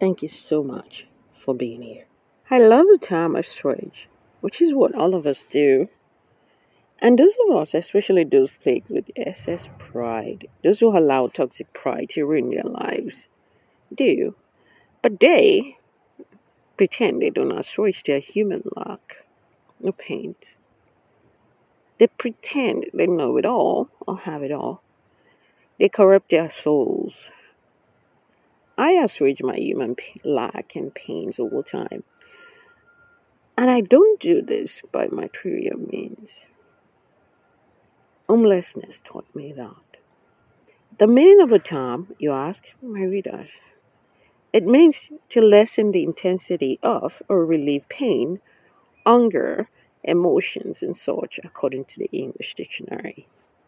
Thank you so much for being here. I love the term assuage, which is what all of us do. And those of us, especially those plagued with excess pride, those who allow toxic pride to ruin their lives, do. But they pretend they do not assuage their human lack of pain. They pretend they know it all or have it all. They corrupt their souls. I assuage my human lack and pains all the time. And I don't do this by material means. Homelessness taught me that. The meaning of the term, you ask, my readers, it means to lessen the intensity of or relieve pain, hunger, emotions, and such, according to the English dictionary.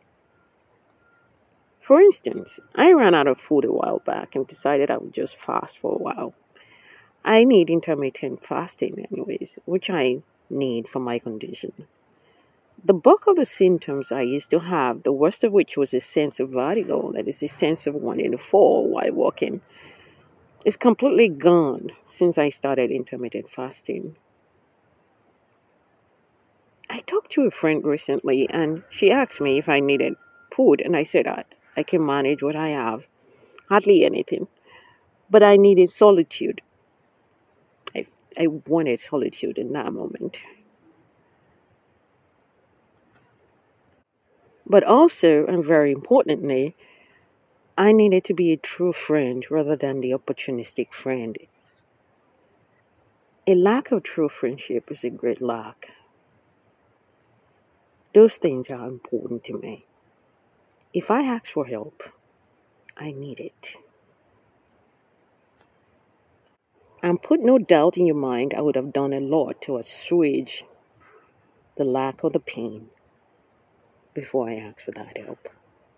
For instance, I ran out of food a while back and decided I would just fast for a while. I need intermittent fasting anyways, which I need for my condition. The bulk of the symptoms I used to have, the worst of which was a sense of vertigo, that is, a sense of wanting to fall while walking, is completely gone since I started intermittent fasting. I talked to a friend recently and she asked me if I needed food, and I said I can manage what I have, hardly anything, but I needed solitude. I wanted solitude in that moment. But also, and very importantly, I needed to be a true friend rather than the opportunistic friend. A lack of true friendship is a great lack. Those things are important to me. If I ask for help, I need it. And put no doubt in your mind, I would have done a lot to assuage the lack of the pain before I asked for that help.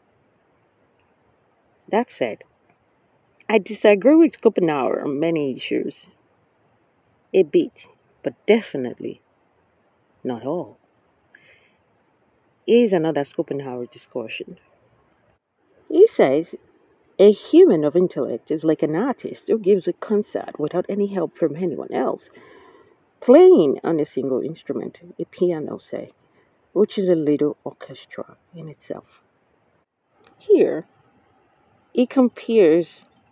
That said, I disagree with Schopenhauer on many issues. A bit, but definitely not all. Here's another Schopenhauer discussion. He says a human of intellect is like an artist who gives a concert without any help from anyone else, playing on a single instrument, a piano, say, which is a little orchestra in itself. Here, he compares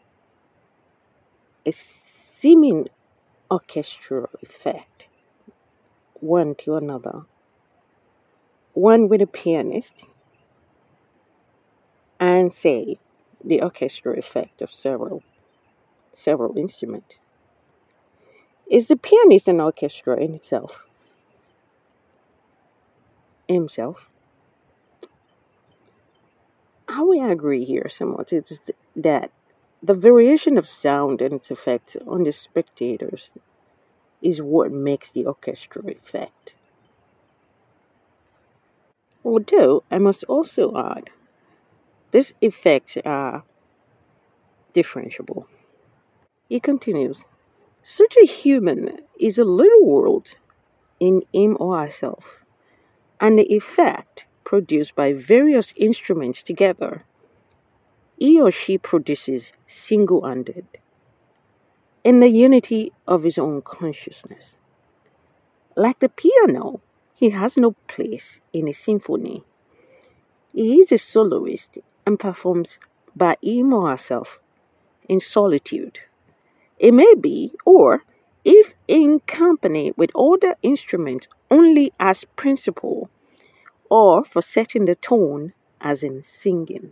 a seeming orchestral effect, one to another, one with a pianist, and say the orchestral effect of several instruments. Is the pianist an orchestra in itself? Himself? I will agree here somewhat is that the variation of sound and its effects on the spectators is what makes the orchestral effect. Although I must also add, these effects are differentiable. He continues, such a human is a little world in him or herself, and the effect produced by various instruments together, he or she produces single-handed, in the unity of his own consciousness. Like the piano, he has no place in a symphony. He is a soloist and performs by him or herself in solitude. It may be, or if in company with other instruments only as principal, or for setting the tone as in singing.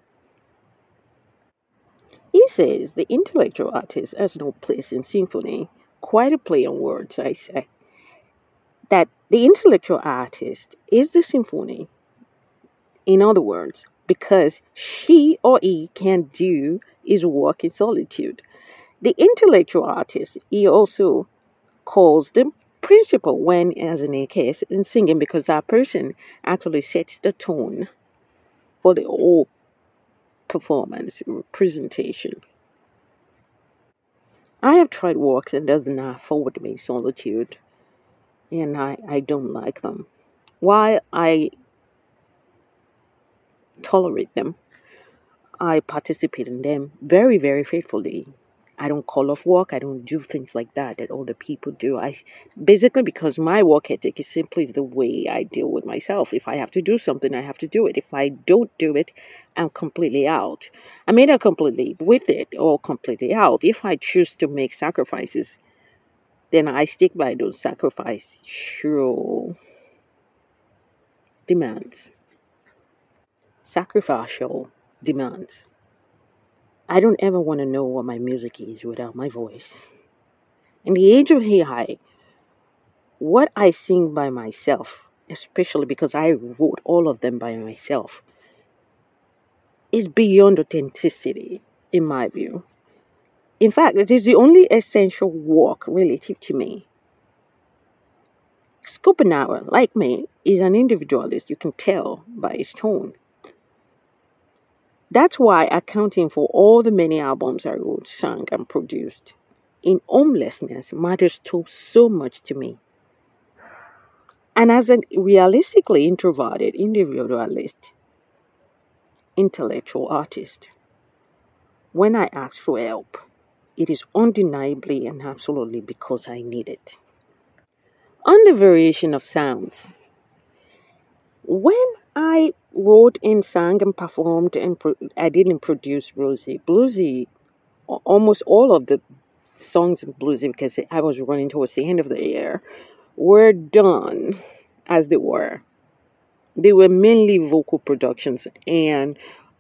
He says the intellectual artist has no place in symphony. Quite a play on words, I say. That the intellectual artist is the symphony. In other words, because she or he can do his work in solitude. The intellectual artist, he also calls the principal when, as in a case, in singing, because that person actually sets the tone for the whole performance, presentation. I have tried works that does not afford me solitude, and I don't like them. While I tolerate them, I participate in them very, very faithfully. I don't call off work. I don't do things like that other people do. I basically, because my work ethic is simply the way I deal with myself. If I have to do something, I have to do it. If I don't do it, I'm completely out. I'm either completely with it or completely out. If I choose to make sacrifices, then I stick by those sacrificial demands. Sacrificial demands. I don't ever want to know what my music is without my voice. In the age of AI, what I sing by myself, especially because I wrote all of them by myself, is beyond authenticity, in my view. In fact, it is the only essential work relative to me. Schopenhauer, like me, is an individualist, you can tell by his tone. That's why accounting for all the many albums I wrote, sang, and produced in homelessness matters so much to me. And as a realistically introverted individualist, intellectual artist, when I ask for help, it is undeniably and absolutely because I need it. On the variation of sounds, when I wrote and sang and performed and I didn't produce Bluesy, almost all of the songs of Bluesy, because I was running towards the end of the year, were done as they were. They were mainly vocal productions and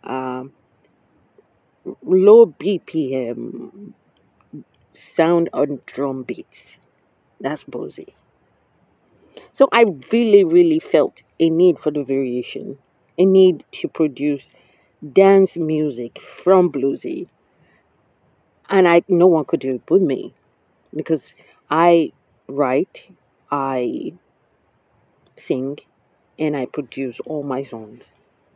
low BPM sound on drum beats. That's Bluesy. So I really felt a need for the variation, a need to produce dance music from Bluesy. And no one could do it but me because I write, I sing, and I produce all my songs.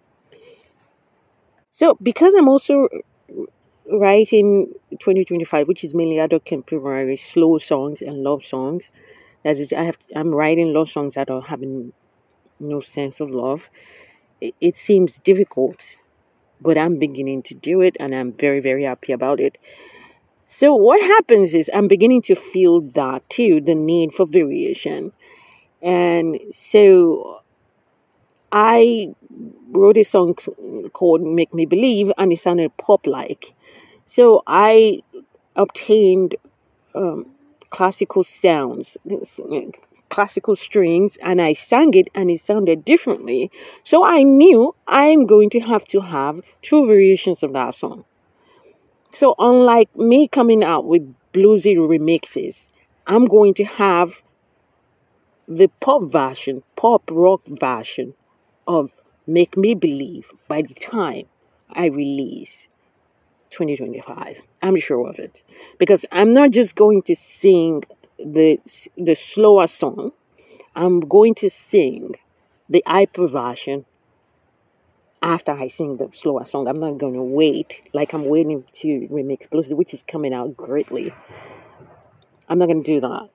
So because I'm also writing 2025, which is mainly adult contemporary slow songs and love songs, that is, I'm writing love songs that are having no sense of love. It seems difficult, but I'm beginning to do it, and I'm very happy about it. So what happens is I'm beginning to feel that too, the need for variation. And so I wrote a song called Make Me Believe, and it sounded pop-like. So I obtained classical sounds, classical strings, and I sang it, and it sounded differently. So I knew I'm going to have two variations of that song. So unlike me coming out with bluesy remixes, I'm going to have the pop rock version of Make Me Believe by the time I release 2025. I'm sure of it. Because I'm not just going to sing the slower song. I'm going to sing the hyper version after I sing the slower song. I'm not going to wait like I'm waiting to remix Blues, which is coming out greatly. I'm not going to do that.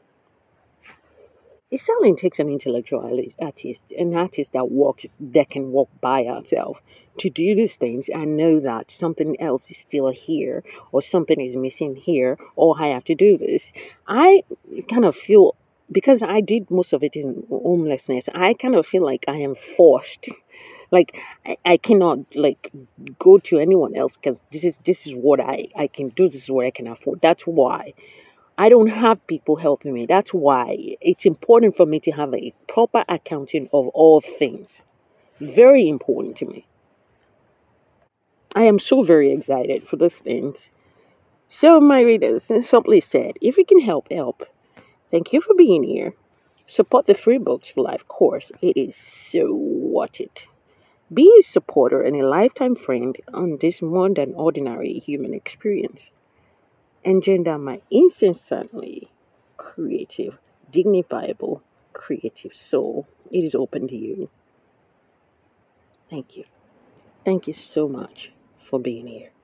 It certainly takes an intellectual artist, an artist that can walk by herself to do these things and know that something else is still here or something is missing here or I have to do this. I kind of feel, because I did most of it in homelessness, I kind of feel like I am forced. Like I cannot like go to anyone else because this is what I can do. This is what I can afford. That's why I don't have people helping me. That's why it's important for me to have a proper accounting of all things. Very important to me. I am so very excited for these things. So, my readers, simply said, if you can help, help. Thank you for being here. Support the Free Books for Life course. It is so worth it. Be a supporter and a lifetime friend on this more than ordinary human experience. Engender my incessantly creative, dignifiable, creative soul. It is open to you. Thank you. Thank you so much for being here.